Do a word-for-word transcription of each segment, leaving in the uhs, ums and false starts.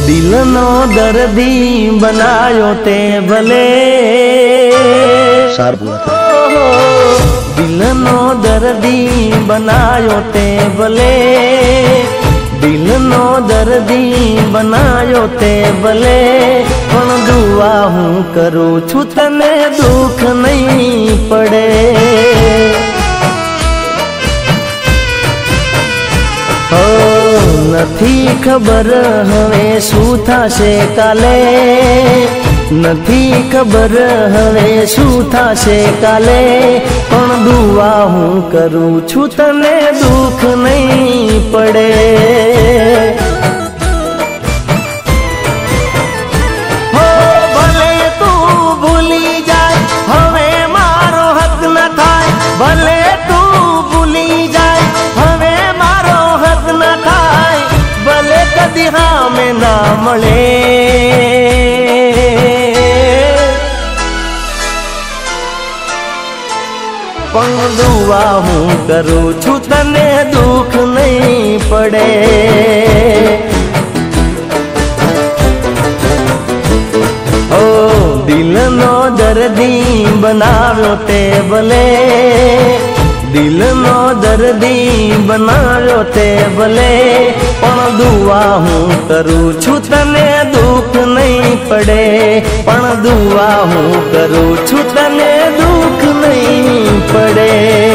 દિલનો દર્દી બનાયો તે ભલે દિલનો દર્દી બનાયો તે ભલે દિલનો દર્દી બનાયો તે ભલે પણ દુઆ હું કરું છું તને દુઃખ નહીં પડે હો નથી ખબર હવે શું થશે કાલે નથી ખબર હવે શું થશે કાલે પણ દુઆ હું કરું છું તને દુઃખ નહીં પડે હો ભલે તું ભૂલી જાય હવે મારો હક ન થાય ભલે તું ભૂલી જાય હવે મારો હક ન થાય ભલે કદી હામે ના મળે પણ દુઆ હું કરું છું તને દુઃખ નહીં પડે ઓ દિલનો દર્દી બનાવ્યો તે ભલે દિલનો દર્દી બનાવ્યો તે ભલે પણ દુઆ હું કરું છું તને દુઃખ નહીં પડે પણ દુઆ હું કરું છું તને દુઃખ નહીં પડે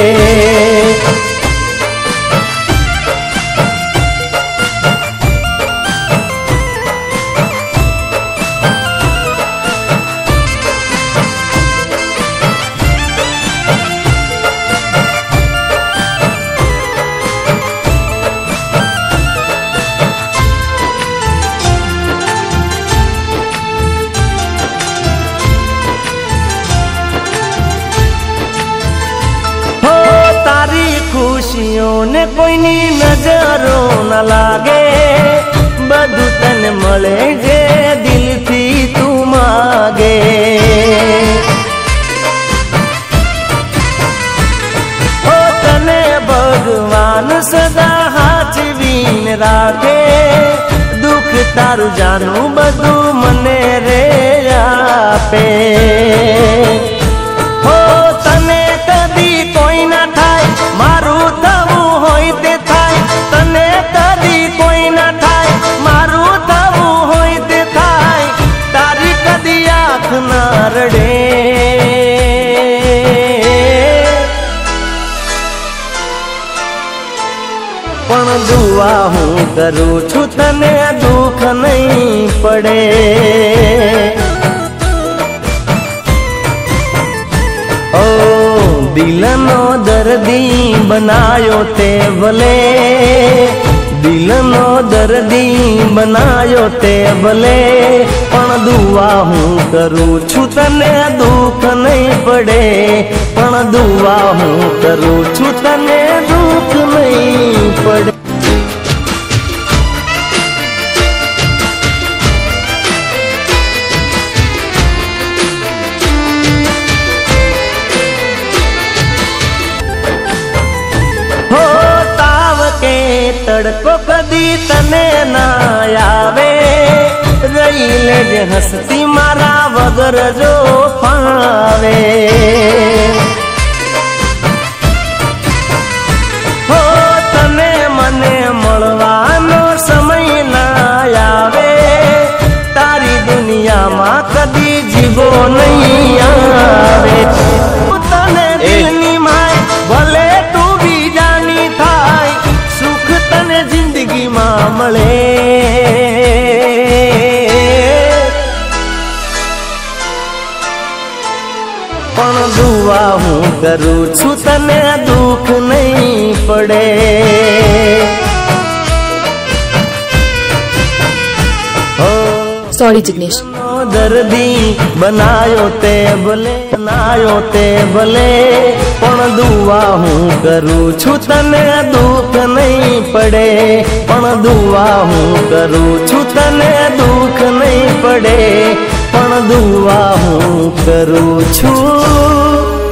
ખુશીઓ ને કોઈની નજરો ન લાગે બધું તને મળે જે દિલથી તું માગે ઓ તને ભગવાન સદા હાચવીને રાખે દુઃખ તારું જાનું બધું મને રે આપે હો તને કદી કોઈ ના થાય મારું થવું હોય તે થાય તને કદી કોઈ ના થાય મારું થવું હોય તે થાય તારી કદી આંખ ના રડે પણ દુઆ હું કરું છું તને દુઃખ નહીં પડે ઓ દિલનો દર્દી બનાયો તે ભલે દિલનો દર્દી બનાયો તે ભલે પણ દુઆ હું કરું છું તને દુઃખ નહીં પડે પણ દુઆ હું કરું છું તને દુઃખ નહીં પડે તડકો કદી તને ના આવે રહી લેજે હસતી મારા વગર જો ફાવે હો તને મને મળવાનો સમય ના આવે તારી દુનિયામાં કદી જીવો નહીં આવે તને દિલની માય ભલે તું બીજાની થાય તને જિંદગીમાં મળે પણ દુઆ હું કરું છું તને દુઃખ નહીં પડે સોરી જિગ્નેશ દર્દી બનાયો તે ભલે બનાયો તે ભલે પણ દુઆ હું કરું છું તને દુઃખ નહીં પડે પણ દુઆ હું કરું છું તને દુઃખ નહીં પડે પણ દુઆ હું કરું છું